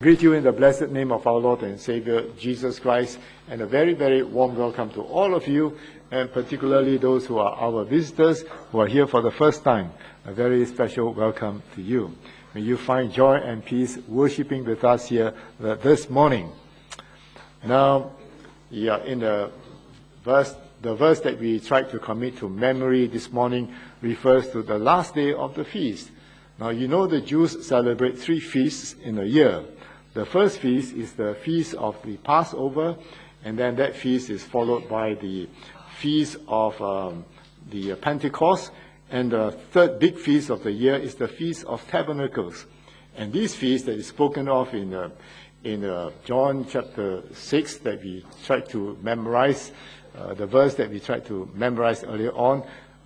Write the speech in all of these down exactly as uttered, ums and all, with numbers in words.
Greet you in the blessed name of our Lord and Savior, Jesus Christ, and a very, very warm welcome to all of you, and particularly those who are our visitors, who are here for the first time. A very special welcome to you. May you find joy and peace worshiping with us here uh, this morning. Now, yeah, in the verse, the verse that we tried to commit to memory this morning refers to the last day of the feast. Now, you know the Jews celebrate three feasts in a year. The first feast is the feast of the Passover, and then that feast is followed by the feast of um, the Pentecost, and the third big feast of the year is the Feast of Tabernacles. And this feast that is spoken of in uh, in uh, John chapter six that we tried to memorize, uh, the verse that we tried to memorize earlier on,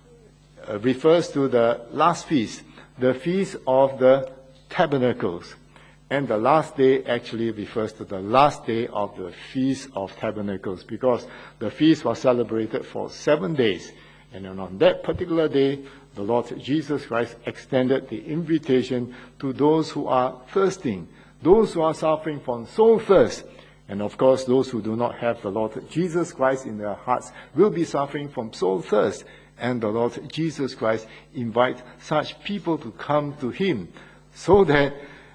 uh, refers to the last feast, the Feast of the Tabernacles. And the last day actually refers to the last day of the Feast of Tabernacles, because the feast was celebrated for seven days. And on that particular day, the Lord Jesus Christ extended the invitation to those who are thirsting, those who are suffering from soul thirst. And of course, those who do not have the Lord Jesus Christ in their hearts will be suffering from soul thirst. And the Lord Jesus Christ invites such people to come to him so that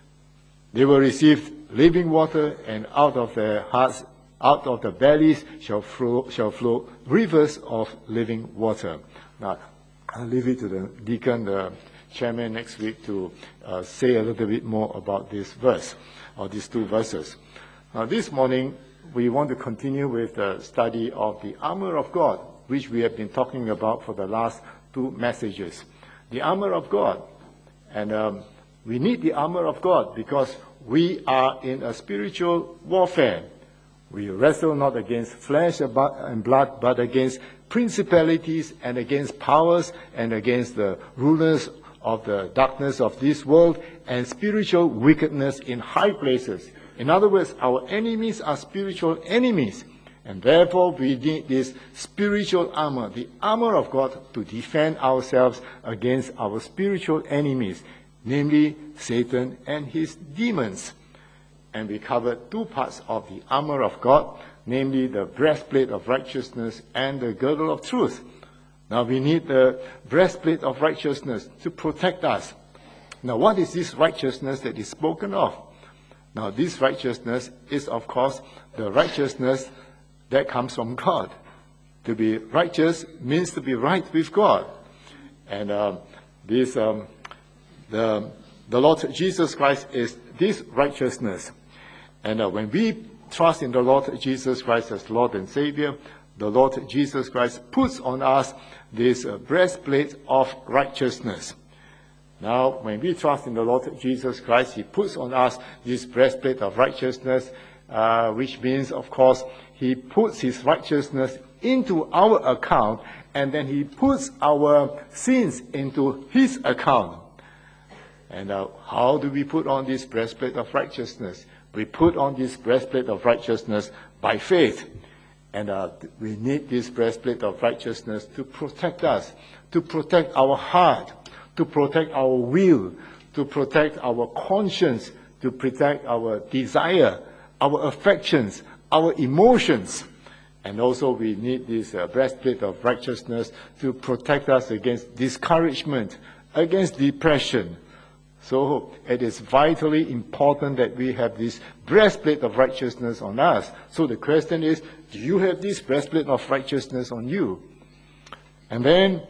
they will receive living water, and out of their hearts, out of the bellies shall flow, shall flow rivers of living water. Now, I'll leave it to the deacon, the chairman, next week to uh, say a little bit more about this verse, or these two verses. Now, this morning, we want to continue with the study of the armor of God, which we have been talking about for the last two messages. The armor of God. And um, we need the armor of God because we are in a spiritual warfare. We wrestle not against flesh and blood, but against principalities and against powers and against the rulers of the darkness of this world and spiritual wickedness in high places. In other words, our enemies are spiritual enemies. And therefore, we need this spiritual armor, the armor of God, to defend ourselves against our spiritual enemies, namely Satan and his demons. And we covered two parts of the armor of God, namely the breastplate of righteousness and the girdle of truth. Now we need the breastplate of righteousness to protect us. Now what is this righteousness that is spoken of? Now this righteousness is, of course, the righteousness that comes from God. To be righteous means to be right with God. And um, this... Um, The, the Lord Jesus Christ is this righteousness. And uh, when we trust in the Lord Jesus Christ as Lord and Savior, the Lord Jesus Christ puts on us this uh, breastplate of righteousness. Now, when we trust in the Lord Jesus Christ, he puts on us this breastplate of righteousness, uh, which means, of course, he puts his righteousness into our account, and then he puts our sins into his account. And uh, how do we put on this breastplate of righteousness? We put on this breastplate of righteousness by faith. And uh, we need this breastplate of righteousness to protect us, to protect our heart, to protect our will, to protect our conscience, to protect our desire, our affections, our emotions. And also we need this uh, breastplate of righteousness to protect us against discouragement, against depression. So it is vitally important that we have this breastplate of righteousness on us. So the question is, do you have this breastplate of righteousness on you? And then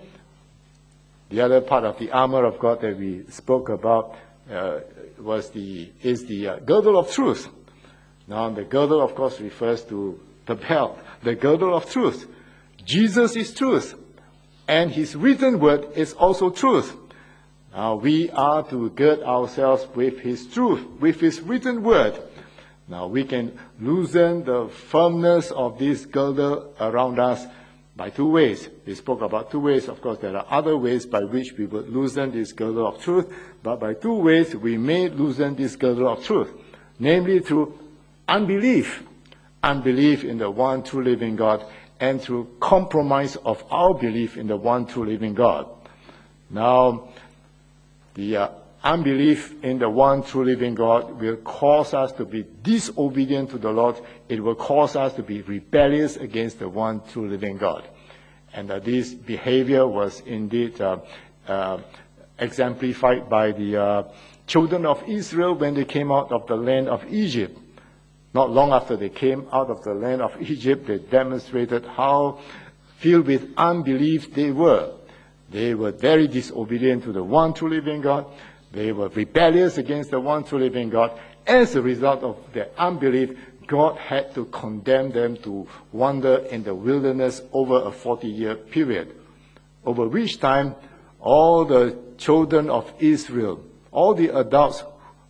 the other part of the armor of God that we spoke about uh, was the is the uh, girdle of truth. Now the girdle, of course, refers to the belt, the girdle of truth. Jesus is truth, and his written word is also truth. Now we are to gird ourselves with his truth, with his written word. Now we can loosen the firmness of this girdle around us by two ways. We spoke about two ways. Of course, there are other ways by which we would loosen this girdle of truth, but by two ways we may loosen this girdle of truth, namely through unbelief, unbelief in the one true living God, and through compromise of our belief in the one true living God. Now, the uh, unbelief in the one true living God will cause us to be disobedient to the Lord. It will cause us to be rebellious against the one true living God. And uh, this behavior was indeed uh, uh, exemplified by the uh, children of Israel when they came out of the land of Egypt. Not long after they came out of the land of Egypt, they demonstrated how filled with unbelief they were. They were very disobedient to the one true living God. They were rebellious against the one true living God. As a result of their unbelief, God had to condemn them to wander in the wilderness over a forty-year period, over which time all the children of Israel, all the adults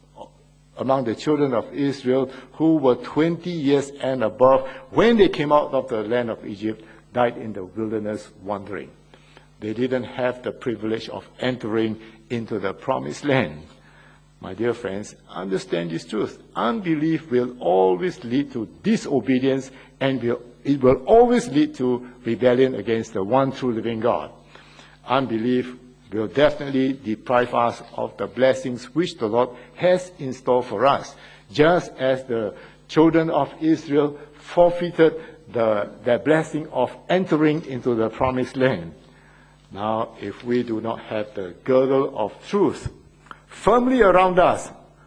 among the children of Israel who were twenty years and above, when they came out of the land of Egypt, died in the wilderness wandering. They didn't have the privilege of entering into the promised land. My dear friends, understand this truth. Unbelief will always lead to disobedience, and will, it will always lead to rebellion against the one true living God. Unbelief will definitely deprive us of the blessings which the Lord has in store for us, just as the children of Israel forfeited the, the blessing of entering into the promised land. Now, if we do not have the girdle of truth firmly around us,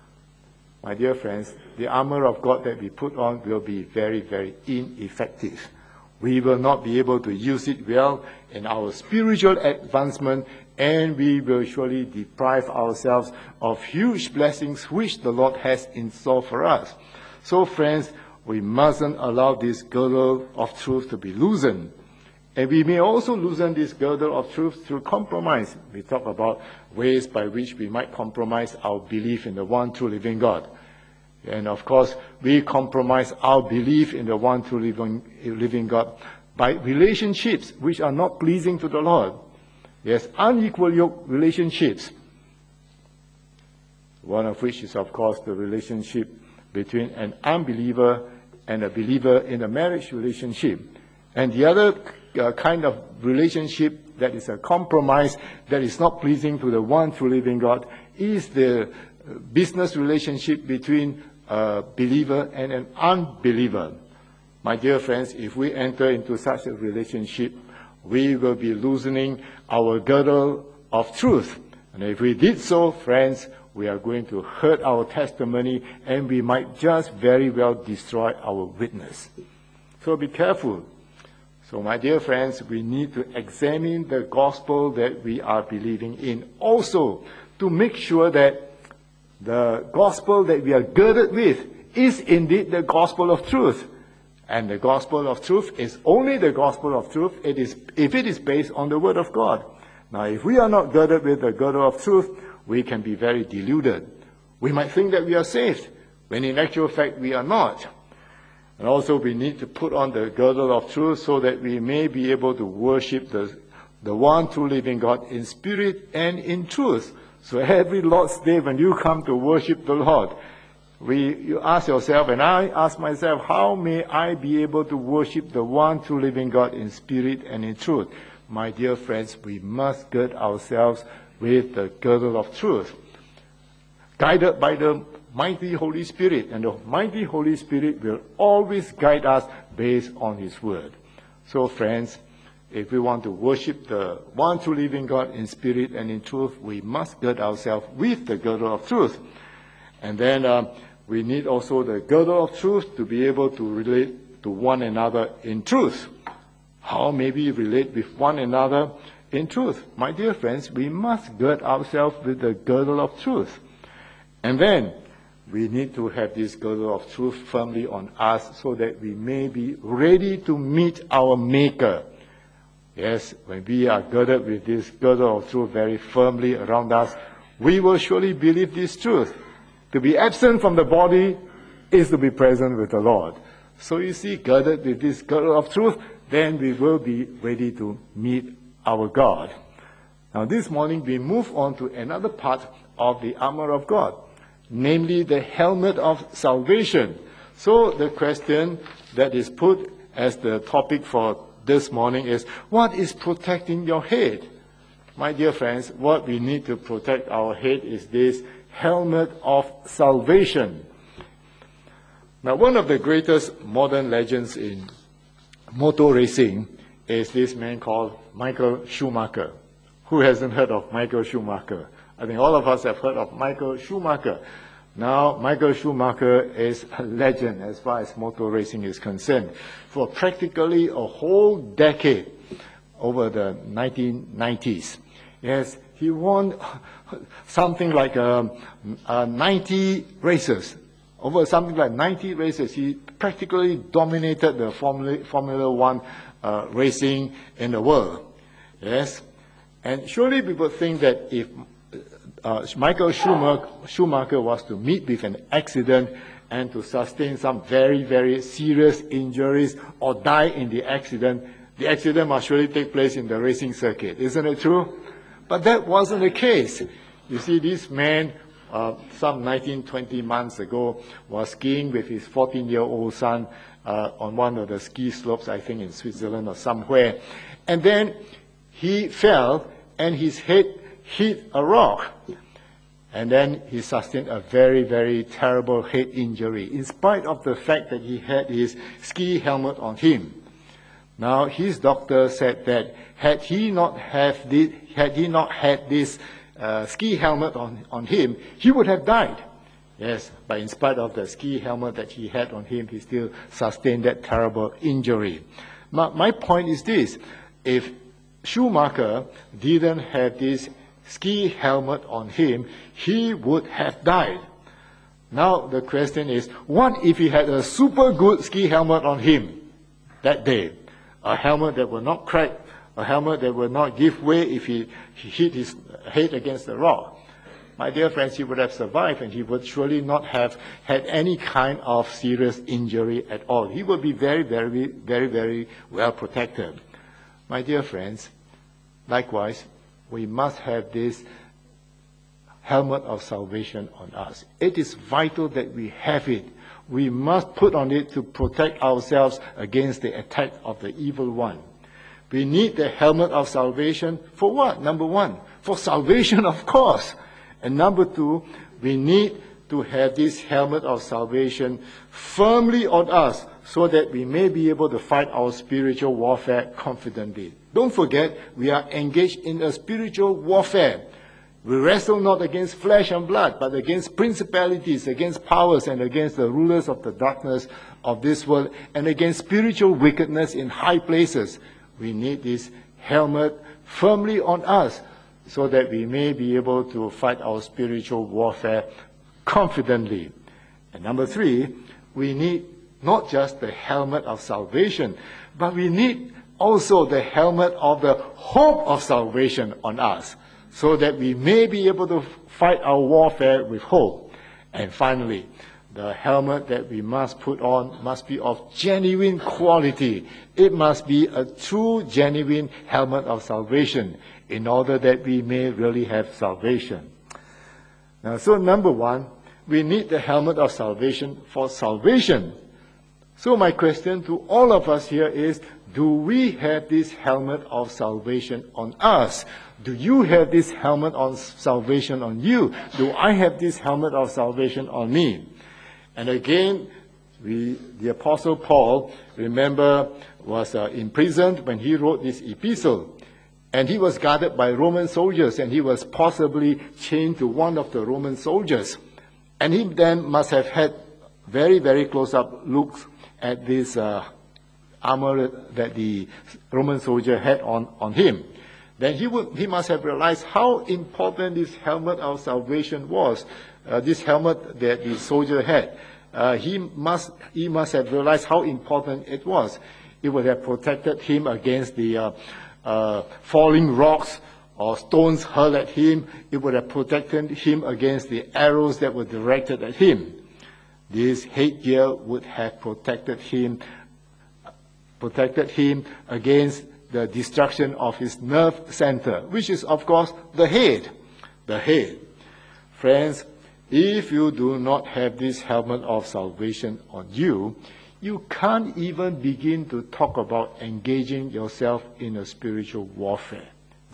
my dear friends, the armor of God that we put on will be very, very ineffective. We will not be able to use it well in our spiritual advancement, and we will surely deprive ourselves of huge blessings which the Lord has in store for us. So, friends, we mustn't allow this girdle of truth to be loosened. And we may also loosen this girdle of truth through compromise. We talk about ways by which we might compromise our belief in the one true living God. And of course, we compromise our belief in the one true living, living God by relationships which are not pleasing to the Lord. Yes, unequal yoke relationships. One of which is, of course, the relationship between an unbeliever and a believer in a marriage relationship. And the other uh, kind of relationship that is a compromise, that is not pleasing to the one true living God, is the business relationship between a believer and an unbeliever. My dear friends, if we enter into such a relationship, we will be loosening our girdle of truth. And if we did so, friends, we are going to hurt our testimony, and we might just very well destroy our witness. So be careful. So, my dear friends, we need to examine the gospel that we are believing in also, to make sure that the gospel that we are girded with is indeed the gospel of truth. And the gospel of truth is only the gospel of truth it is, if it is based on the word of God. Now, if we are not girded with the girdle of truth, we can be very deluded. We might think that we are saved, when in actual fact we are not. And also we need to put on the girdle of truth so that we may be able to worship the, the one true living God in spirit and in truth. So every Lord's Day when you come to worship the Lord, we, you ask yourself, and I ask myself, how may I be able to worship the one true living God in spirit and in truth? My dear friends, we must gird ourselves with the girdle of truth, guided by the mighty Holy Spirit. And the mighty Holy Spirit will always guide us based on His word. So, friends, if we want to worship the one true living God in spirit and in truth, we must gird ourselves with the girdle of truth. And then um, we need also the girdle of truth to be able to relate to one another in truth. How may we relate with one another in truth? My dear friends, we must gird ourselves with the girdle of truth. And then we need to have this girdle of truth firmly on us so that we may be ready to meet our Maker. Yes, when we are girded with this girdle of truth very firmly around us, we will surely believe this truth. To be absent from the body is to be present with the Lord. So you see, girded with this girdle of truth, then we will be ready to meet our God. Now this morning we move on to another part of the armor of God, namely the helmet of salvation. So the question that is put as the topic for this morning is, what is protecting your head? My dear friends, what we need to protect our head is this helmet of salvation. Now, one of the greatest modern legends in motor racing is this man called Michael Schumacher. Who hasn't heard of Michael Schumacher? I think all of us have heard of Michael Schumacher. Now, Michael Schumacher is a legend as far as motor racing is concerned. For practically a whole decade, over the nineteen nineties, yes, he won something like um, uh, ninety races. Over something like ninety races, he practically dominated the Formula, Formula One uh, racing in the world. Yes, and surely people think that if uh, Michael Schumacher, Schumacher was to meet with an accident and to sustain some very, very serious injuries or die in the accident, the accident must surely take place in the racing circuit. Isn't it true? But that wasn't the case. You see, this man, uh, some nineteen, twenty months ago, was skiing with his fourteen-year-old son uh, on one of the ski slopes, I think in Switzerland or somewhere. And then he fell and his head hit a rock. And then he sustained a very, very terrible head injury, in spite of the fact that he had his ski helmet on him. Now, his doctor said that had he not have this, had he not had this uh, ski helmet on, on him, he would have died. Yes, but in spite of the ski helmet that he had on him, he still sustained that terrible injury. My, my point is this: if Schumacher didn't have this ski helmet on him, he would have died. Now the question is, what if he had a super good ski helmet on him that day? A helmet that will not crack, a helmet that will not give way if he, he hit his head against the rock. My dear friends, he would have survived and he would surely not have had any kind of serious injury at all. He would be very, very, very, very well protected. My dear friends, likewise, we must have this helmet of salvation on us. It is vital that we have it. We must put on it to protect ourselves against the attack of the evil one. We need the helmet of salvation for what? Number one, for salvation, of course. And number two, we need to have this helmet of salvation firmly on us so that we may be able to fight our spiritual warfare confidently. Don't forget, we are engaged in a spiritual warfare. We wrestle not against flesh and blood, but against principalities, against powers, and against the rulers of the darkness of this world, and against spiritual wickedness in high places. We need this helmet firmly on us so that we may be able to fight our spiritual warfare confidently. And number three, we need not just the helmet of salvation, but we need also the helmet of the hope of salvation on us, so that we may be able to fight our warfare with hope. And finally, the helmet that we must put on must be of genuine quality. It must be a true, genuine helmet of salvation in order that we may really have salvation. Now, so number one, we need the helmet of salvation for salvation. So my question to all of us here is, do we have this helmet of salvation on us? Do you have this helmet of salvation on you? Do I have this helmet of salvation on me? And again, we, the Apostle Paul, remember, was uh, imprisoned when he wrote this epistle. And he was guarded by Roman soldiers, and he was possibly chained to one of the Roman soldiers. And he then must have had very, very close-up looks at this uh, armor that the Roman soldier had on, on him. Then he would he must have realized how important this helmet of salvation was, uh, this helmet that the soldier had. Uh, he must he must have realized how important it was. It would have protected him against the uh, uh, falling rocks or stones hurled at him. It would have protected him against the arrows that were directed at him. This headgear would have protected him, protected him against the destruction of his nerve center, which is, of course, the head. The head. Friends, if you do not have this helmet of salvation on you, you can't even begin to talk about engaging yourself in a spiritual warfare.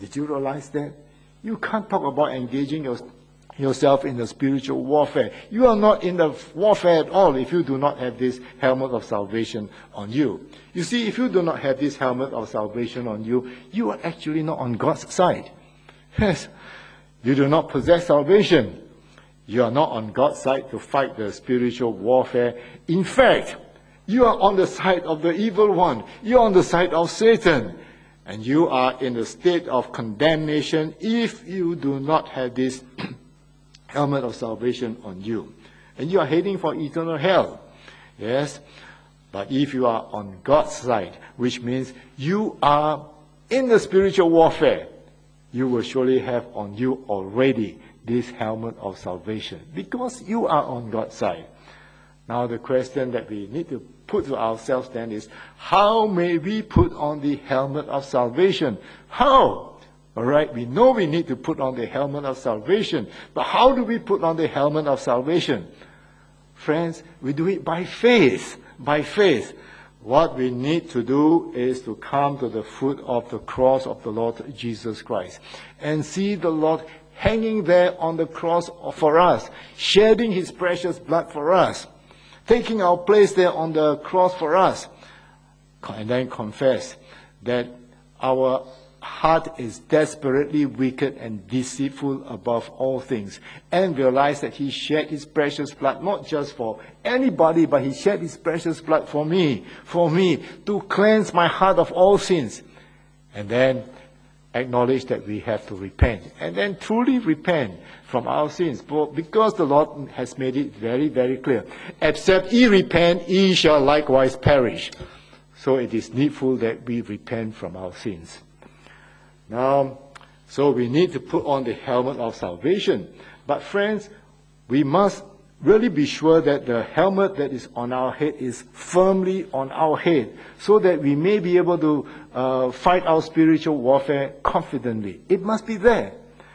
Did you realize that? You can't talk about engaging your, yourself in the spiritual warfare. You are not in the warfare at all if you do not have this helmet of salvation on you. You see, if you do not have this helmet of salvation on you, you are actually not on God's side. Yes, you do not possess salvation. You are not on God's side to fight the spiritual warfare. In fact, you are on the side of the evil one. You are on the side of Satan. And you are in a state of condemnation if you do not have this helmet of salvation on you. And you are heading for eternal hell. Yes? But if you are on God's side, which means you are in the spiritual warfare, you will surely have on you already this helmet of salvation, because you are on God's side. Now the question that we need to put to ourselves then is, how may we put on the helmet of salvation? How? All right, we know we need to put on the helmet of salvation, but how do we put on the helmet of salvation? Friends, we do it by faith. By faith. What we need to do is to come to the foot of the cross of the Lord Jesus Christ and see the Lord hanging there on the cross for us, shedding his precious blood for us, taking our place there on the cross for us, and then confess that our heart is desperately wicked and deceitful above all things, and realize that he shed his precious blood not just for anybody, but he shed his precious blood for me, for me, to cleanse my heart of all sins. And then acknowledge that we have to repent, and then truly repent from our sins, because the Lord has made it very, very clear. Except ye repent, ye shall likewise perish. So it is needful that we repent from our sins. Now, so we need to put on the helmet of salvation. But friends, we must really be sure that the helmet that is on our head is firmly on our head, so that we may be able to uh, fight our spiritual warfare confidently. It must be there.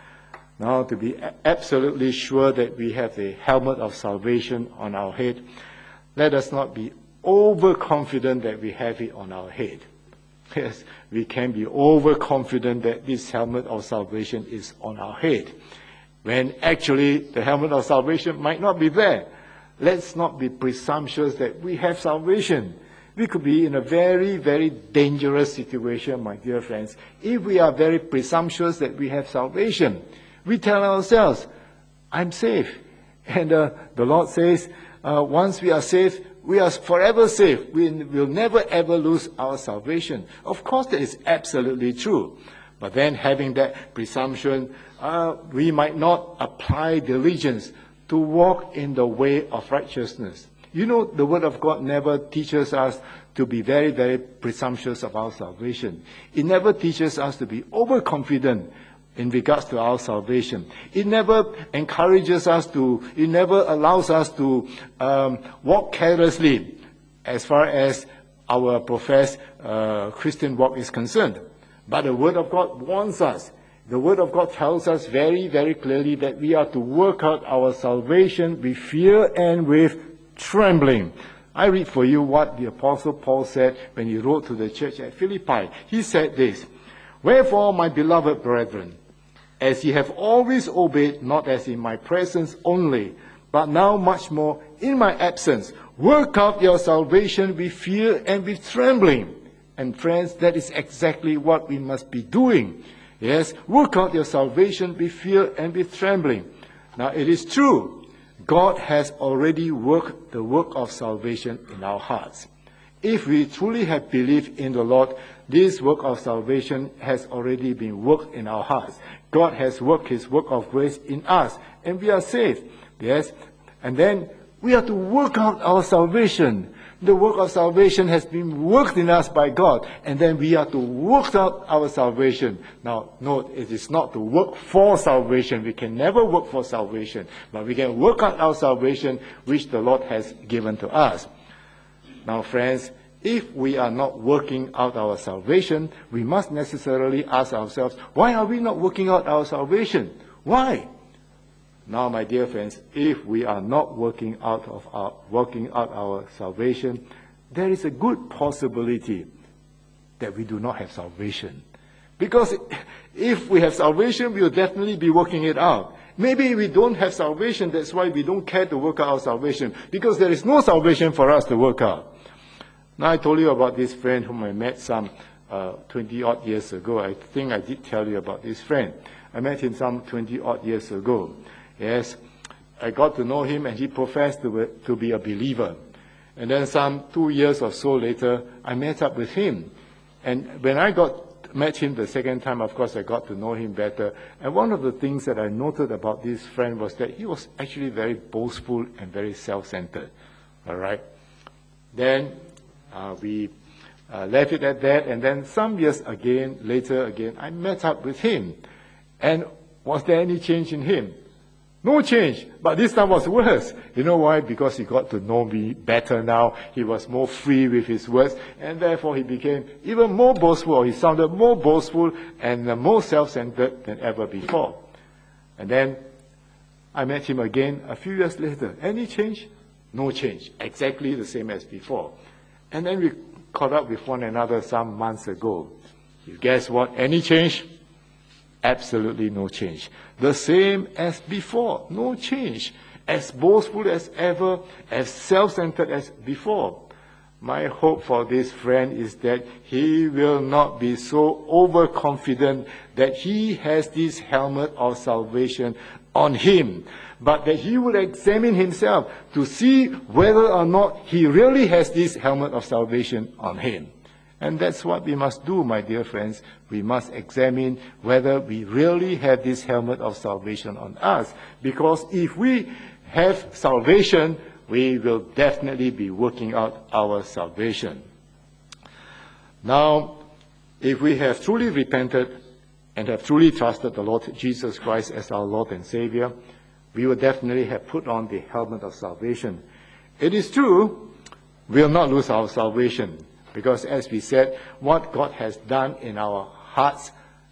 Now, to be absolutely sure that we have the helmet of salvation on our head, let us not be overconfident that we have it on our head. Yes, we can be overconfident that this helmet of salvation is on our head, when actually the helmet of salvation might not be there. Let's not be presumptuous that we have salvation. We could be in a very, very dangerous situation, my dear friends, if we are very presumptuous that we have salvation. We tell ourselves, I'm safe. And uh, the Lord says, uh, once we are saved, we are forever safe. We will never ever lose our salvation. Of course, that is absolutely true. But then having that presumption, uh, we might not apply diligence to walk in the way of righteousness. You know, the Word of God never teaches us to be very, very presumptuous of our salvation. It never teaches us to be overconfident in regards to our salvation. It never encourages us to, it never allows us to um, walk carelessly as far as our professed uh, Christian walk is concerned. But the Word of God warns us. The Word of God tells us very, very clearly that we are to work out our salvation with fear and with trembling. I read for you what the Apostle Paul said when he wrote to the church at Philippi. He said this, "Wherefore, my beloved brethren, as ye have always obeyed, not as in my presence only, but now much more in my absence, work out your salvation with fear and with trembling." And friends, that is exactly what we must be doing. Yes, work out your salvation with fear and with trembling. Now, it is true, God has already worked the work of salvation in our hearts. If we truly have believed in the Lord, this work of salvation has already been worked in our hearts. God has worked his work of grace in us, and we are saved. Yes, and then we have to work out our salvation. The work of salvation has been worked in us by God, and then we are to work out our salvation. Now, note, it is not to work for salvation. We can never work for salvation, but we can work out our salvation which the Lord has given to us. Now, friends, if we are not working out our salvation, we must necessarily ask ourselves, why are we not working out our salvation? Why? Now, my dear friends, if we are not working out of our working out our salvation, there is a good possibility that we do not have salvation. Because if we have salvation, we will definitely be working it out. Maybe we don't have salvation, that's why we don't care to work out our salvation, because there is no salvation for us to work out. Now, I told you about this friend whom I met some uh, twenty-odd years ago. I think I did tell you about this friend. I met him some twenty-odd years ago. Yes, I got to know him, and he professed to be, to be a believer. And then some two years or so later, I met up with him. And when I got met him the second time, of course, I got to know him better. And one of the things that I noted about this friend was that he was actually very boastful and very self-centered. All right? Then uh, we uh, left it at that. And then some years again, later again, I met up with him. And was there any change in him? No change, but this time was worse. You know why? Because he got to know me better now. He was more free with his words, and therefore he became even more boastful, or he sounded more boastful and more self-centered than ever before. And then I met him again a few years later. Any change? No change. Exactly the same as before. And then we caught up with one another some months ago. You guess what? Any change? Absolutely no change. The same as before, no change. As boastful as ever, as self-centered as before. My hope for this friend is that he will not be so overconfident that he has this helmet of salvation on him, but that he will examine himself to see whether or not he really has this helmet of salvation on him. And that's what we must do, my dear friends. We must examine whether we really have this helmet of salvation on us. Because if we have salvation, we will definitely be working out our salvation. Now, if we have truly repented and have truly trusted the Lord Jesus Christ as our Lord and Savior, we will definitely have put on the helmet of salvation. It is true, we will not lose our salvation. Because as we said, what God has done in our hearts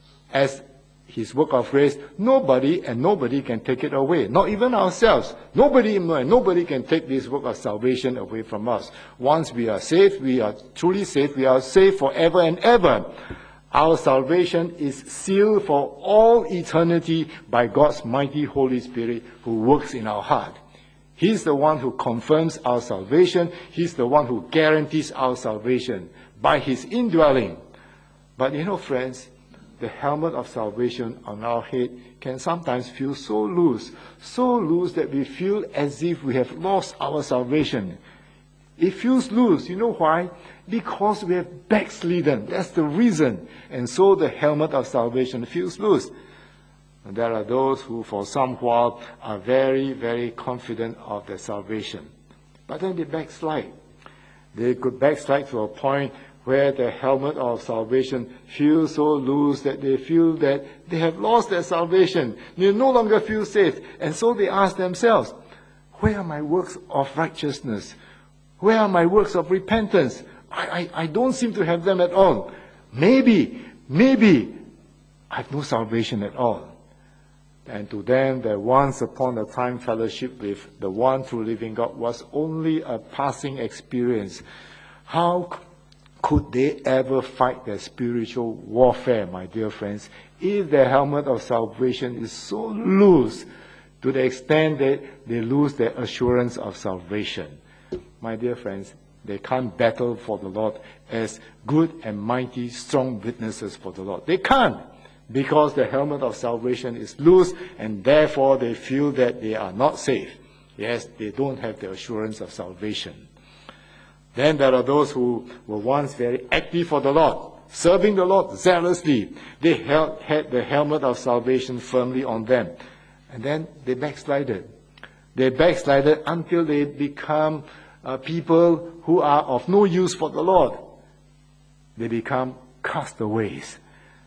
as His work of grace, nobody and nobody can take it away. Not even ourselves. Nobody, nobody can take this work of salvation away from us. Once we are saved, we are truly saved. We are saved forever and ever. Our salvation is sealed for all eternity by God's mighty Holy Spirit who works in our heart. He's the one who confirms our salvation. He's the one who guarantees our salvation by His indwelling. But you know, friends, the helmet of salvation on our head can sometimes feel so loose, so loose that we feel as if we have lost our salvation. It feels loose. You know why? Because we have backslidden. That's the reason. And so the helmet of salvation feels loose. And there are those who for some while are very, very confident of their salvation. But then they backslide. They could backslide to a point where the helmet of salvation feels so loose that they feel that they have lost their salvation. They no longer feel safe. And so they ask themselves, where are my works of righteousness? Where are my works of repentance? I, I, I don't seem to have them at all. Maybe, maybe I have no salvation at all. And to them, the once upon a time fellowship with the one true living God was only a passing experience. How could they ever fight their spiritual warfare, my dear friends, if the helmet of salvation is so loose to the extent that they lose their assurance of salvation? My dear friends, they can't battle for the Lord as good and mighty, strong witnesses for the Lord. They can't. Because the helmet of salvation is loose, and therefore they feel that they are not safe. Yes, they don't have the assurance of salvation. Then there are those who were once very active for the Lord, serving the Lord zealously. They held, had the helmet of salvation firmly on them. And then they backslided. They backslided until they become uh, people who are of no use for the Lord. They become castaways.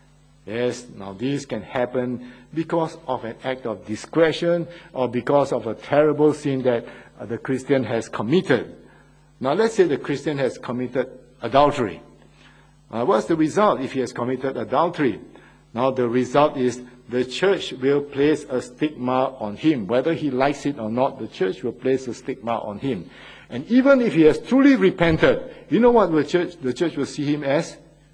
Yes, now these can happen because of an act of discretion or because of a terrible sin that uh, the Christian has committed. Now let's say the Christian has committed adultery. Uh, what's the result if he has committed adultery? Now the result is the church will place a stigma on him. Whether he likes it or not, the church will place a stigma on him. And even if he has truly repented, you know what the church, the church will see him as?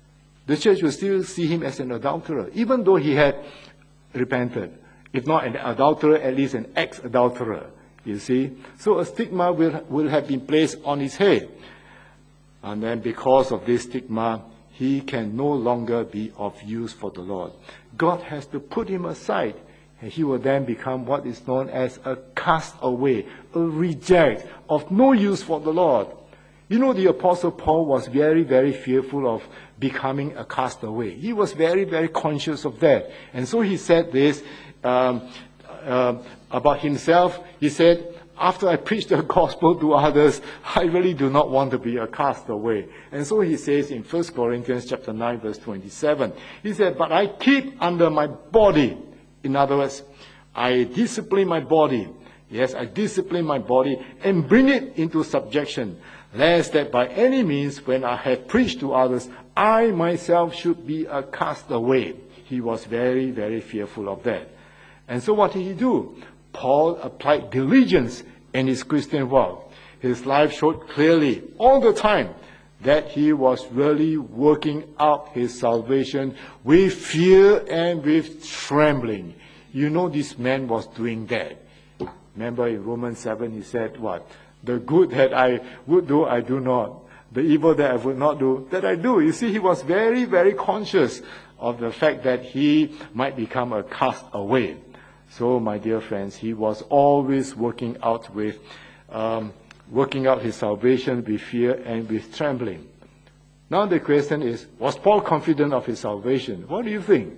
The church will still see him as an adulterer, even though he had repented. If not an adulterer, at least an ex-adulterer. You see? So a stigma will, will have been placed on his head. And then because of this stigma, he can no longer be of use for the Lord. God has to put him aside, and he will then become what is known as a castaway, a reject, of no use for the Lord. You know, the Apostle Paul was very, very fearful of becoming a castaway. He was very, very conscious of that. And so he said this um, uh, about himself. He said, after I preach the gospel to others, I really do not want to be a castaway. And so he says in First Corinthians chapter nine, verse twenty-seven, he said, but I keep under my body. In other words, I discipline my body. Yes, I discipline my body and bring it into subjection, lest that by any means, when I have preached to others, I myself should be a castaway. He was very, very fearful of that. And so what did he do? Paul applied diligence in his Christian walk. His life showed clearly all the time that he was really working out his salvation with fear and with trembling. You know, this man was doing that. Remember in Romans seven, he said what? The good that I would do, I do not. The evil that I would not do, that I do. You see, he was very, very conscious of the fact that he might become a castaway. So, my dear friends, he was always working out with, um, working out his salvation with fear and with trembling. Now the question is, was Paul confident of his salvation? What do you think?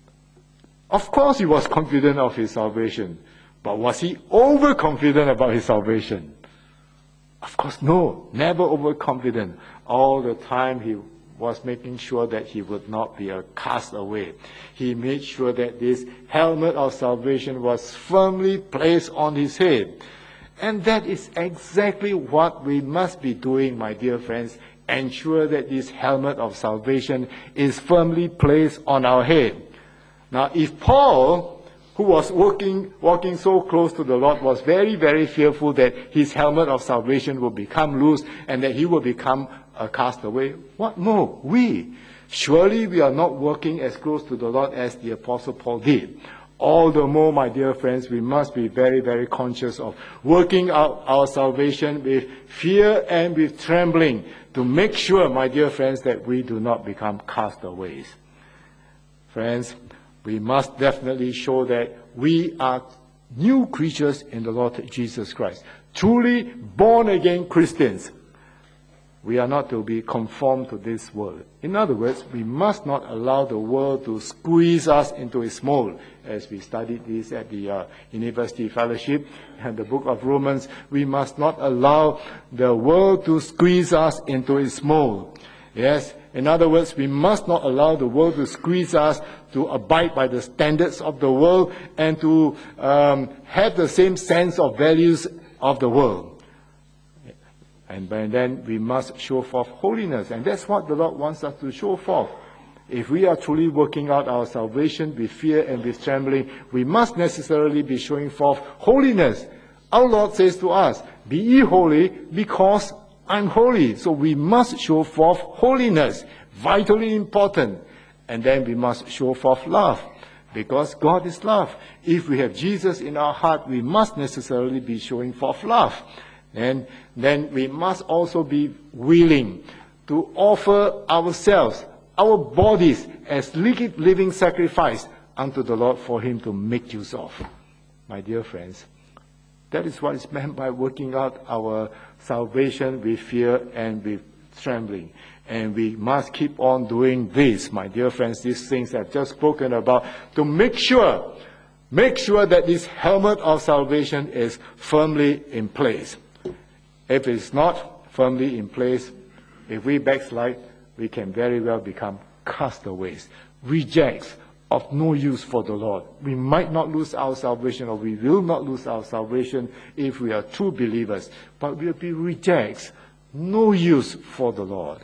Of course he was confident of his salvation. But was he overconfident about his salvation? Of course, no. Never overconfident. All the time he was making sure that he would not be a castaway. He made sure that this helmet of salvation was firmly placed on his head. And that is exactly what we must be doing, my dear friends. Ensure that this helmet of salvation is firmly placed on our head. Now, if Paul, who was walking, walking so close to the Lord, was very, very fearful that his helmet of salvation will become loose and that he will become a castaway, what more? We. Surely we are not working as close to the Lord as the Apostle Paul did. All the more, my dear friends, we must be very, very conscious of working out our salvation with fear and with trembling to make sure, my dear friends, that we do not become castaways. Friends, we must definitely show that we are new creatures in the Lord Jesus Christ. Truly born-again Christians. We are not to be conformed to this world. In other words, we must not allow the world to squeeze us into its mold. As we studied this at the uh, University Fellowship and the book of Romans, we must not allow the world to squeeze us into its mold. Yes, in other words, we must not allow the world to squeeze us to abide by the standards of the world and to um, have the same sense of values of the world. And by then we must show forth holiness. And that's what the Lord wants us to show forth. If we are truly working out our salvation with fear and with trembling, we must necessarily be showing forth holiness. Our Lord says to us, be ye holy because I'm holy. So we must show forth holiness. Vitally important. And then we must show forth love. Because God is love. If we have Jesus in our heart, we must necessarily be showing forth love. And then we must also be willing to offer ourselves, our bodies, as living sacrifice unto the Lord for Him to make use of. My dear friends, that is what is meant by working out our salvation with fear and with trembling. And we must keep on doing this, my dear friends, these things I've just spoken about, to make sure, make sure that this helmet of salvation is firmly in place. If it's not firmly in place, if we backslide, we can very well become castaways, rejects of no use for the Lord. We might not lose our salvation, or we will not lose our salvation if we are true believers, but we'll be rejects, no use for the Lord.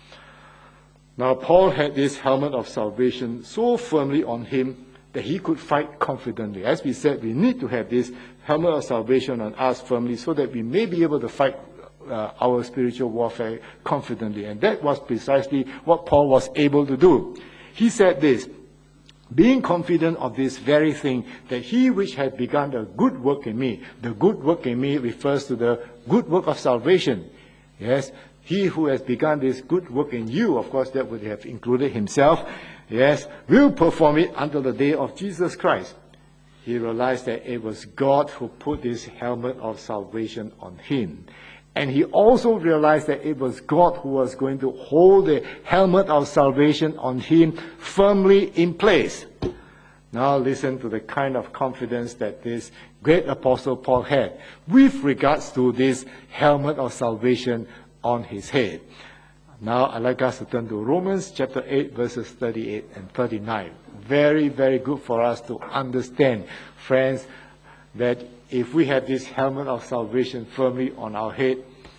Now, Paul had this helmet of salvation so firmly on him that he could fight confidently. As we said, we need to have this helmet of salvation on us firmly so that we may be able to fight uh, our spiritual warfare confidently. And that was precisely what Paul was able to do. He said this, being confident of this very thing, that he which had begun a good work in me, the good work in me refers to the good work of salvation. Yes, he who has begun this good work in you, of course that would have included himself, yes, will perform it until the day of Jesus Christ. He realized that it was God who put this helmet of salvation on him. And he also realized that it was God who was going to hold the helmet of salvation on him firmly in place. Now listen to the kind of confidence that this great apostle Paul had with regards to this helmet of salvation on his head. Now I'd like us to turn to Romans chapter eight, verses thirty-eight and thirty-nine. Very, very good for us to understand, friends, that if we have this helmet of salvation firmly on our head,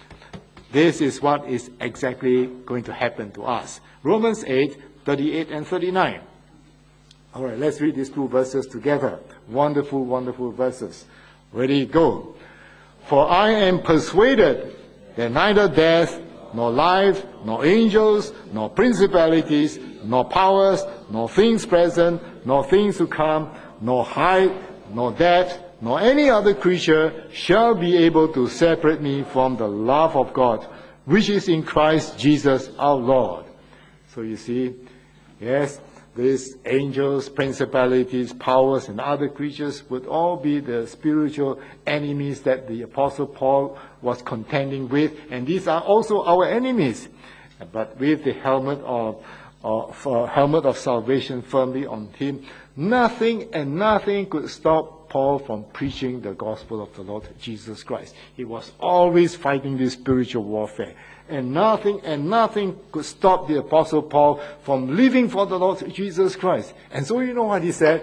this is what is exactly going to happen to us. Romans eight, thirty-eight and thirty-nine. All right, let's read these two verses together. Wonderful, wonderful verses. Ready, go. For I am persuaded that neither death, nor life, nor angels, nor principalities, nor powers, nor things present, nor things to come, nor height, nor depth, nor any other creature shall be able to separate me from the love of God, which is in Christ Jesus our Lord. So you see, yes, these angels, principalities, powers, and other creatures would all be the spiritual enemies that the Apostle Paul was contending with, and these are also our enemies. But with the helmet of, of uh, helmet of salvation firmly on him, nothing and nothing could stop Paul from preaching the gospel of the Lord Jesus Christ. He was always fighting this spiritual warfare. And nothing and nothing could stop the Apostle Paul from living for the Lord Jesus Christ. And so you know what he said?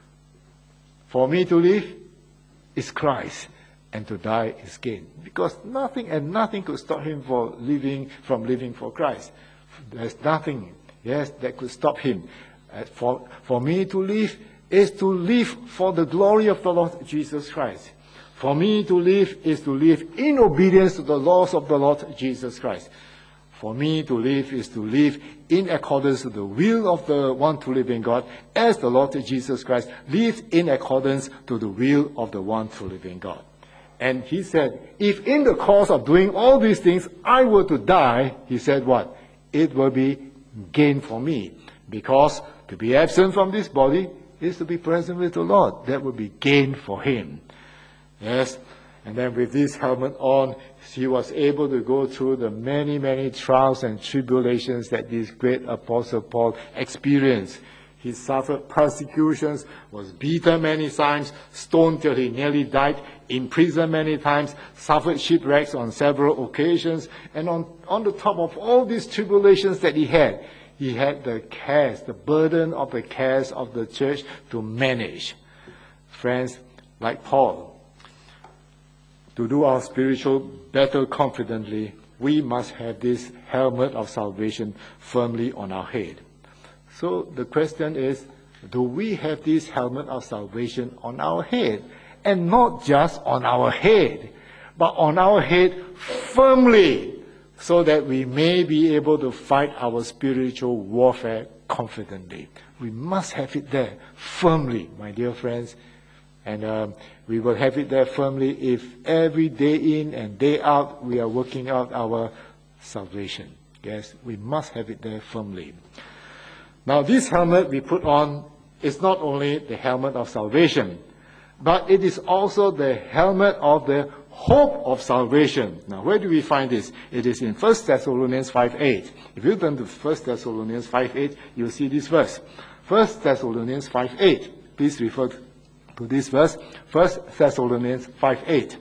For me to live is Christ, and to die is gain. Because nothing and nothing could stop him for living, from living for Christ. There's nothing, yes, that could stop him. Uh, for, for me to live is to live for the glory of the Lord Jesus Christ. For me to live is to live in obedience to the laws of the Lord Jesus Christ. For me to live is to live in accordance to the will of the one true living God, as the Lord Jesus Christ lived in accordance to the will of the one true living God. And he said, if in the course of doing all these things I were to die, he said what? It will be gain for me. Because to be absent from this body is to be present with the Lord. That would be gain for him. Yes, and then with this helmet on, he was able to go through the many, many trials and tribulations that this great Apostle Paul experienced. He suffered persecutions, was beaten many times, stoned till he nearly died, imprisoned many times, suffered shipwrecks on several occasions, and on, on the top of all these tribulations that he had, he had the cares, the burden of the cares of the church to manage. Friends, like Paul, to do our spiritual battle confidently, we must have this helmet of salvation firmly on our head. So the question is, do we have this helmet of salvation on our head? And not just on our head, but on our head firmly, so that we may be able to fight our spiritual warfare confidently. We must have it there firmly, my dear friends. And um, we will have it there firmly if every day in and day out we are working out our salvation. Yes, we must have it there firmly. Now this helmet we put on is not only the helmet of salvation, but it is also the helmet of the hope of salvation. Now where do we find this? It is in First Thessalonians five eight. If you turn to First Thessalonians five eight, you'll see this verse. First Thessalonians five eight. Please refer to to this verse, First Thessalonians five eight.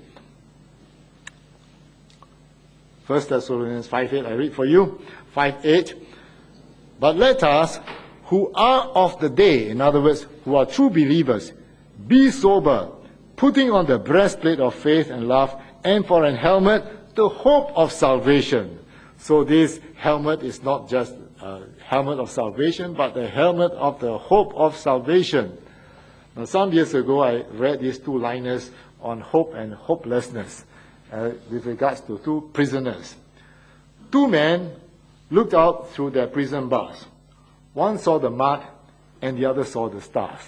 First Thessalonians five eight, I read for you. five eight. But let us, who are of the day, in other words, who are true believers, be sober, putting on the breastplate of faith and love, and for an helmet, the hope of salvation. So this helmet is not just a helmet of salvation, but the helmet of the hope of salvation. Now, some years ago, I read these two liners on hope and hopelessness. uh, with regards to two prisoners. Two men looked out through their prison bars. One saw the mud and the other saw the stars.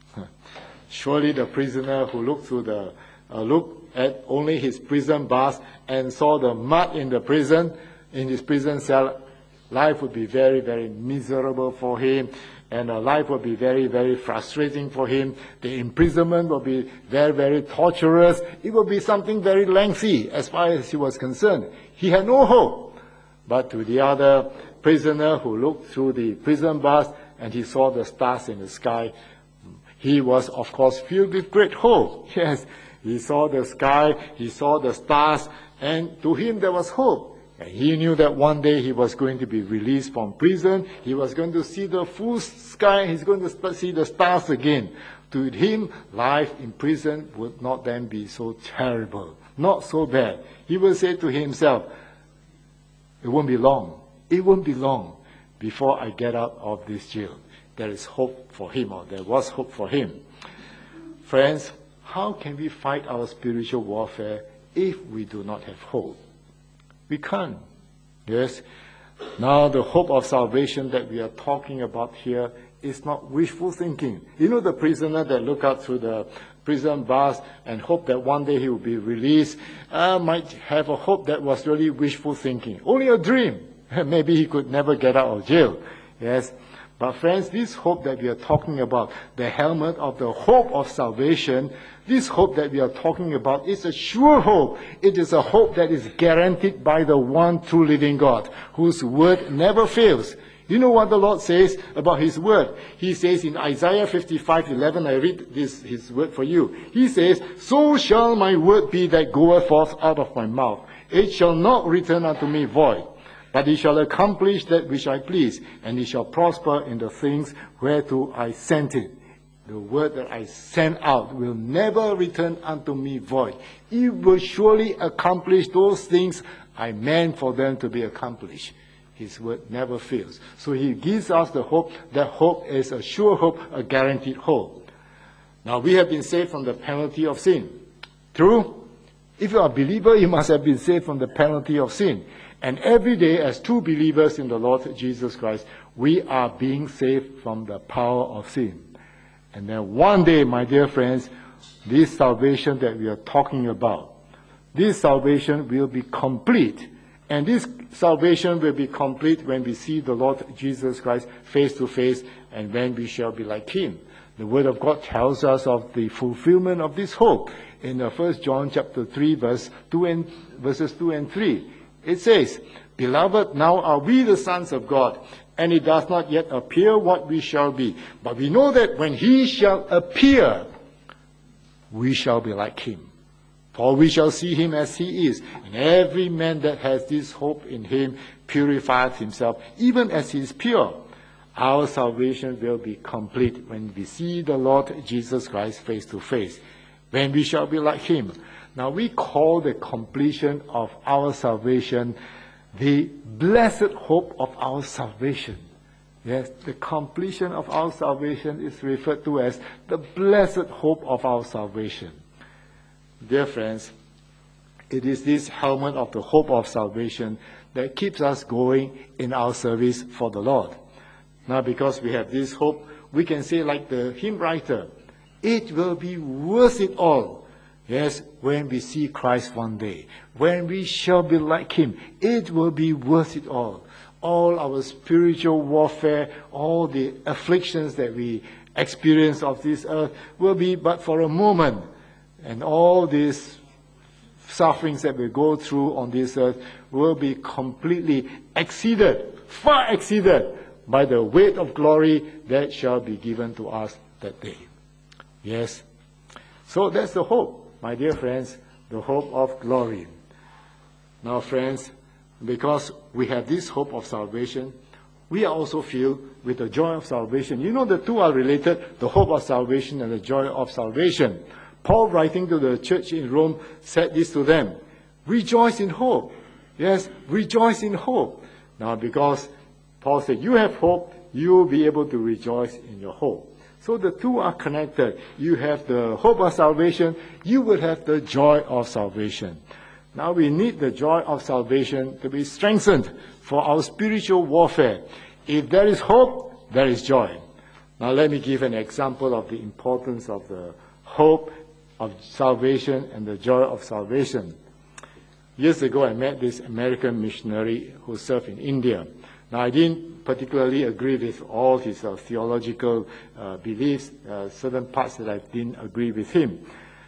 Surely the prisoner who looked through the uh, looked at only his prison bars and saw the mud in the prison, in his prison cell, life would be very, very miserable for him, and uh, life would be very, very frustrating for him. The imprisonment will be very, very torturous. It will be something very lengthy as far as he was concerned. He had no hope. But to the other prisoner who looked through the prison bars and he saw the stars in the sky, he was, of course, filled with great hope. Yes, he saw the sky, he saw the stars, and to him there was hope. And he knew that one day he was going to be released from prison. He was going to see the full sky. He's going to see the stars again. To him, life in prison would not then be so terrible, not so bad. He will say to himself, it won't be long. It won't be long before I get out of this jail. There is hope for him, or there was hope for him. Friends, how can we fight our spiritual warfare if we do not have hope? We can't. Yes. Now the hope of salvation that we are talking about here is not wishful thinking. You know the prisoner that look out through the prison bars and hope that one day he will be released, uh, might have a hope that was really wishful thinking. Only a dream. Maybe he could never get out of jail. Yes. But friends, this hope that we are talking about, the helmet of the hope of salvation, this hope that we are talking about is a sure hope. It is a hope that is guaranteed by the one true living God, whose word never fails. You know what the Lord says about His word? He says in Isaiah fifty-five eleven, I read this His word for you. He says, so shall my word be that goeth forth out of my mouth. It shall not return unto me void, but it shall accomplish that which I please, and it shall prosper in the things whereto I sent it. The word that I sent out will never return unto me void. It will surely accomplish those things I meant for them to be accomplished. His word never fails. So He gives us the hope. That hope is a sure hope, a guaranteed hope. Now we have been saved from the penalty of sin. True? If you are a believer, you must have been saved from the penalty of sin. And every day, as true believers in the Lord Jesus Christ, we are being saved from the power of sin. And then one day, my dear friends, this salvation that we are talking about, this salvation will be complete. And this salvation will be complete when we see the Lord Jesus Christ face to face, and when we shall be like Him. The Word of God tells us of the fulfillment of this hope in First John chapter three, verse two and verses two and three. It says, Beloved, now are we the sons of God, and it does not yet appear what we shall be. But we know that when He shall appear, we shall be like Him. For we shall see Him as He is. And every man that has this hope in Him purifieth himself, even as He is pure. Our salvation will be complete when we see the Lord Jesus Christ face to face, when we shall be like Him. Now we call the completion of our salvation the blessed hope of our salvation. Yes, the completion of our salvation is referred to as the blessed hope of our salvation. Dear friends, it is this helmet of the hope of salvation that keeps us going in our service for the Lord. Now, because we have this hope, we can say like the hymn writer, it will be worth it all. Yes, when we see Christ one day, when we shall be like Him, it will be worth it all. All our spiritual warfare, all the afflictions that we experience of this earth will be but for a moment. And all these sufferings that we go through on this earth will be completely exceeded, far exceeded by the weight of glory that shall be given to us that day. Yes. So that's the hope, my dear friends, the hope of glory. Now, friends, because we have this hope of salvation, we are also filled with the joy of salvation. You know, the two are related, the hope of salvation and the joy of salvation. Paul, writing to the church in Rome, said this to them, rejoice in hope. Yes, rejoice in hope. Now, because Paul said, you have hope, you will be able to rejoice in your hope. So the two are connected. You have the hope of salvation, you will have the joy of salvation. Now we need the joy of salvation to be strengthened for our spiritual warfare. If there is hope, there is joy. Now let me give an example of the importance of the hope of salvation and the joy of salvation. Years ago, I met this American missionary who served in India. Now, I didn't particularly agree with all his uh, theological uh, beliefs, uh, certain parts that I didn't agree with him.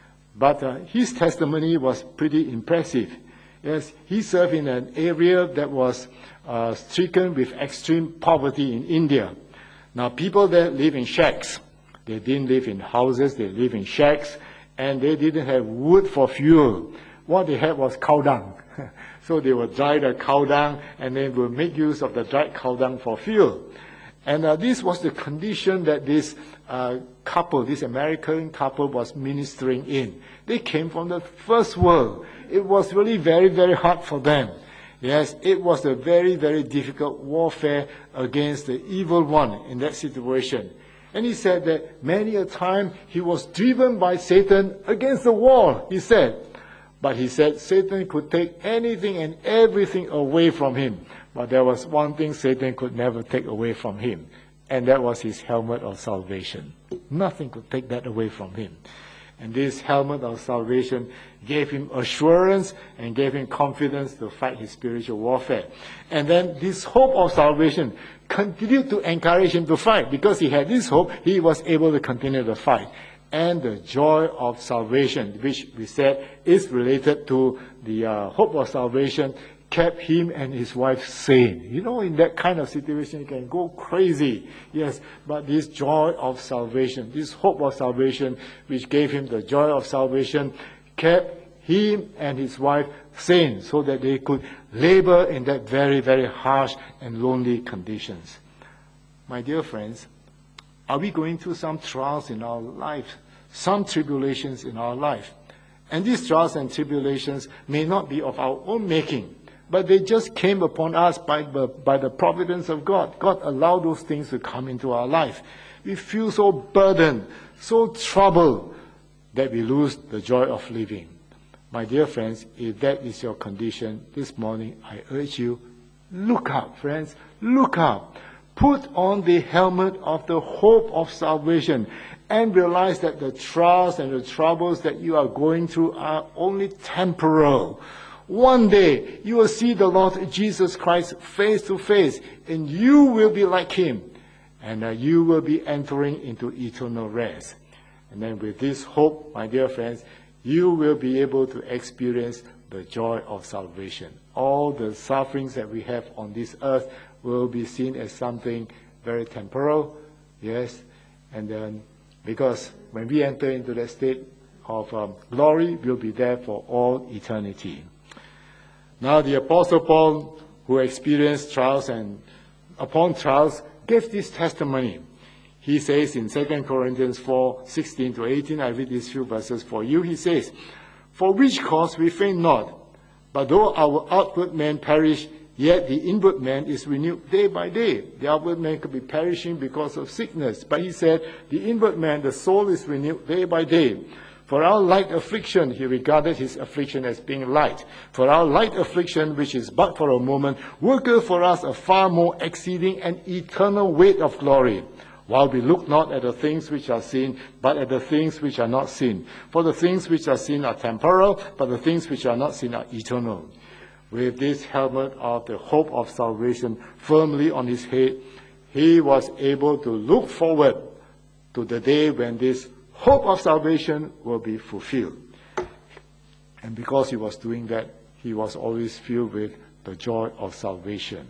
But uh, his testimony was pretty impressive. Yes, he served in an area that was uh, stricken with extreme poverty in India. Now, people there live in shacks. They didn't live in houses, they live in shacks, and they didn't have wood for fuel. What they had was cow dung. So they would dry the cow dung, and then would make use of the dried cow dung for fuel. And uh, this was the condition that this uh, couple, this American couple, was ministering in. They came from the first world. It was really very, very hard for them. Yes, it was a very, very difficult warfare against the evil one in that situation. And he said that many a time he was driven by Satan against the wall, he said. But he said Satan could take anything and everything away from him. But there was one thing Satan could never take away from him, and that was his helmet of salvation. Nothing could take that away from him. And this helmet of salvation gave him assurance and gave him confidence to fight his spiritual warfare. And then this hope of salvation continued to encourage him to fight. Because he had this hope, he was able to continue to fight. And the joy of salvation, which we said is related to the uh, hope of salvation, kept him and his wife sane. You know, in that kind of situation, you can go crazy. Yes, but this joy of salvation, this hope of salvation, which gave him the joy of salvation, kept him and his wife sane, so that they could labor in that very, very harsh and lonely conditions. My dear friends, are we going through some trials in our life, some tribulations in our life? And these trials and tribulations may not be of our own making, but they just came upon us by the, by the providence of God. God allowed those things to come into our life. We feel so burdened, so troubled, that we lose the joy of living. My dear friends, if that is your condition this morning, I urge you, look up, friends, look up. Put on the helmet of the hope of salvation and realize that the trials and the troubles that you are going through are only temporal. One day, you will see the Lord Jesus Christ face to face, and you will be like him, and uh, you will be entering into eternal rest. And then with this hope, my dear friends, you will be able to experience the joy of salvation. All the sufferings that we have on this earth will be seen as something very temporal, yes, and then because when we enter into that state of um, glory, we'll be there for all eternity. Now the Apostle Paul, who experienced trials and upon trials, gave this testimony. He says in Second Corinthians four, sixteen to eighteen, I read these few verses for you. He says, "For which cause we faint not, but though our outward man perish, yet the inward man is renewed day by day." The outward man could be perishing because of sickness, but he said, the inward man, the soul, is renewed day by day. For our light affliction, he regarded his affliction as being light. For our light affliction, which is but for a moment, worketh for us a far more exceeding and eternal weight of glory. While we look not at the things which are seen, but at the things which are not seen. For the things which are seen are temporal, but the things which are not seen are eternal. With this helmet of the hope of salvation firmly on his head, he was able to look forward to the day when this hope of salvation will be fulfilled. And because he was doing that, he was always filled with the joy of salvation.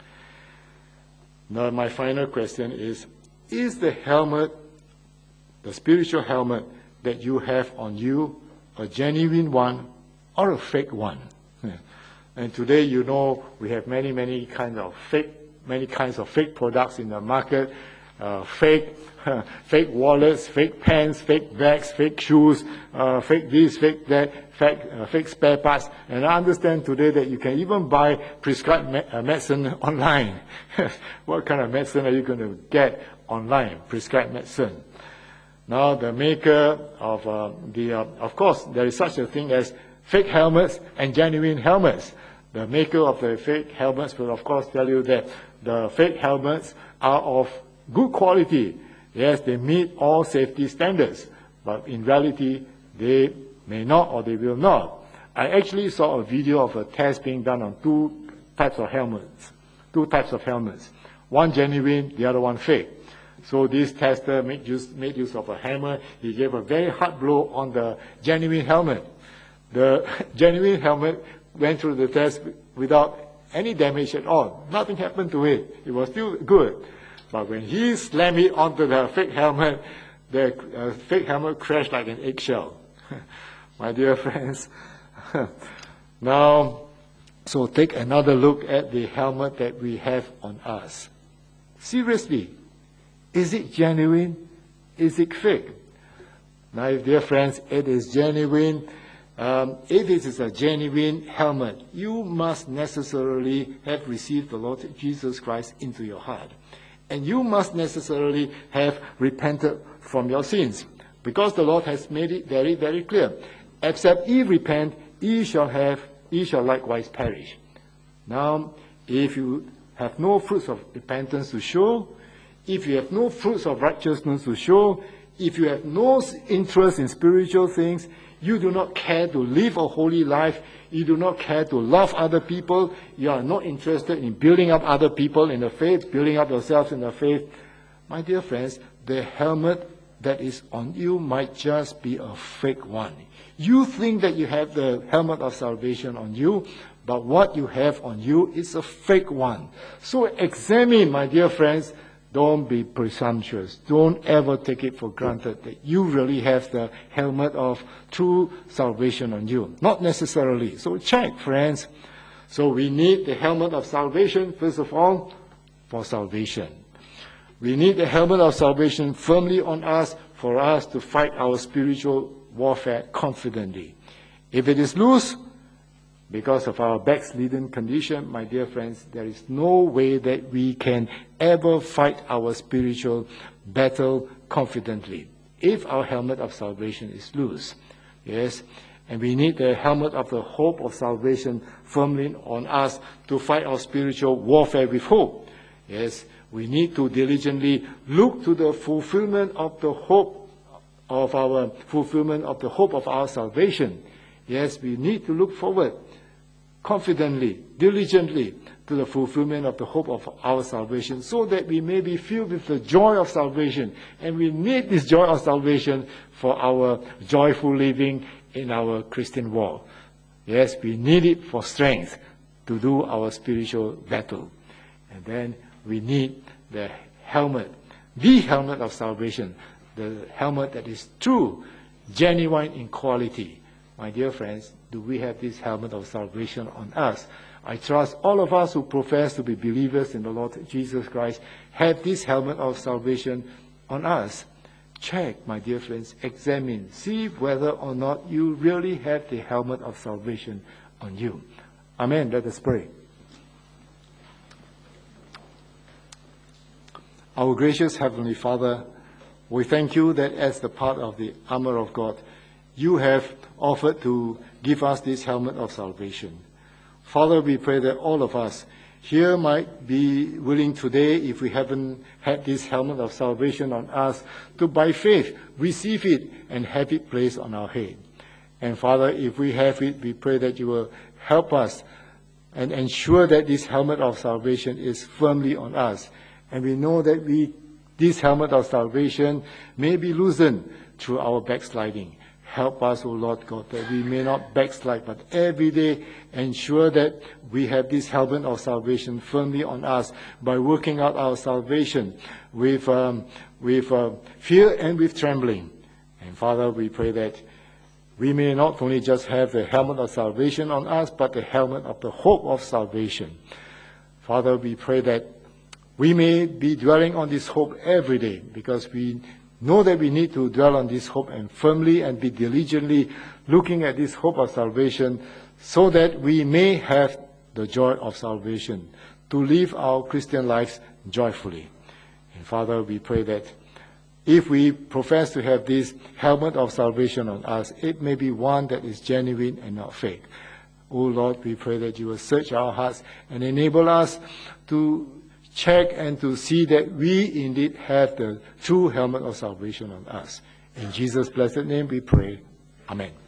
Now, my final question is, is the helmet, the spiritual helmet that you have on you, a genuine one or a fake one? And today, you know, we have many, many kinds of fake, many kinds of fake products in the market. Uh, fake, fake wallets, fake pens, fake bags, fake shoes, uh, fake this, fake that, fake, uh, fake spare parts. And I understand today that you can even buy prescribed me- uh, medicine online. What kind of medicine are you going to get online? Prescribed medicine. Now, the maker of uh, the, uh, of course, there is such a thing as fake helmets and genuine helmets. The maker of the fake helmets will of course tell you that the fake helmets are of good quality. Yes, they meet all safety standards, but in reality, they may not or they will not. I actually saw a video of a test being done on two types of helmets, two types of helmets, one genuine, the other one fake. So this tester made use, made use of a hammer. He gave a very hard blow on the genuine helmet. The genuine helmet went through the test without any damage at all. Nothing happened to it. It was still good. But when he slammed it onto the fake helmet, the uh, fake helmet crashed like an eggshell. My dear friends, now, so take another look at the helmet that we have on us. Seriously, is it genuine? Is it fake? Now, dear friends, it is genuine. Um, if it is a genuine helmet, you must necessarily have received the Lord Jesus Christ into your heart. And you must necessarily have repented from your sins. Because the Lord has made it very, very clear. Except ye repent, ye shall have, ye shall likewise perish. Now, if you have no fruits of repentance to show, if you have no fruits of righteousness to show, if you have no interest in spiritual things, you do not care to live a holy life, you do not care to love other people, you are not interested in building up other people in the faith, building up yourselves in the faith, my dear friends, the helmet that is on you might just be a fake one. You think that you have the helmet of salvation on you, but what you have on you is a fake one. So examine, my dear friends. Don't be presumptuous. Don't ever take it for granted that you really have the helmet of true salvation on you. Not necessarily. So check, friends. So we need the helmet of salvation, first of all, for salvation. We need the helmet of salvation firmly on us for us to fight our spiritual warfare confidently. If it is loose, because of our backslidden condition, my dear friends, there is no way that we can ever fight our spiritual battle confidently if our helmet of salvation is loose. Yes, and we need the helmet of the hope of salvation firmly on us to fight our spiritual warfare with hope. Yes, we need to diligently look to the fulfillment of the hope of our fulfillment of the hope of our salvation. Yes, we need to look forward confidently, diligently to the fulfillment of the hope of our salvation, so that we may be filled with the joy of salvation. And we need this joy of salvation for our joyful living in our Christian walk. Yes, we need it for strength to do our spiritual battle. And then we need the helmet, the helmet of salvation, the helmet that is true, genuine in quality. My dear friends, do we have this helmet of salvation on us? I trust all of us who profess to be believers in the Lord Jesus Christ have this helmet of salvation on us. Check, my dear friends, examine, see whether or not you really have the helmet of salvation on you. Amen. Let us pray. Our gracious Heavenly Father, we thank you that as the part of the armor of God, you have offered to give us this helmet of salvation. Father, we pray that all of us here might be willing today, if we haven't had this helmet of salvation on us, to by faith receive it and have it placed on our head. And Father, if we have it, we pray that you will help us and ensure that this helmet of salvation is firmly on us. And we know that we, this helmet of salvation may be loosened through our backsliding. Help us, O Lord God, that we may not backslide, but every day ensure that we have this helmet of salvation firmly on us by working out our salvation with, um, with uh, fear and with trembling. And Father, we pray that we may not only just have the helmet of salvation on us, but the helmet of the hope of salvation. Father, we pray that we may be dwelling on this hope every day, because we know that we need to dwell on this hope and firmly and be diligently looking at this hope of salvation, so that we may have the joy of salvation, to live our Christian lives joyfully. And Father, we pray that if we profess to have this helmet of salvation on us, it may be one that is genuine and not fake. Oh Lord, we pray that you will search our hearts and enable us to check and to see that we indeed have the true helmet of salvation on us. In Jesus' blessed name we pray. Amen.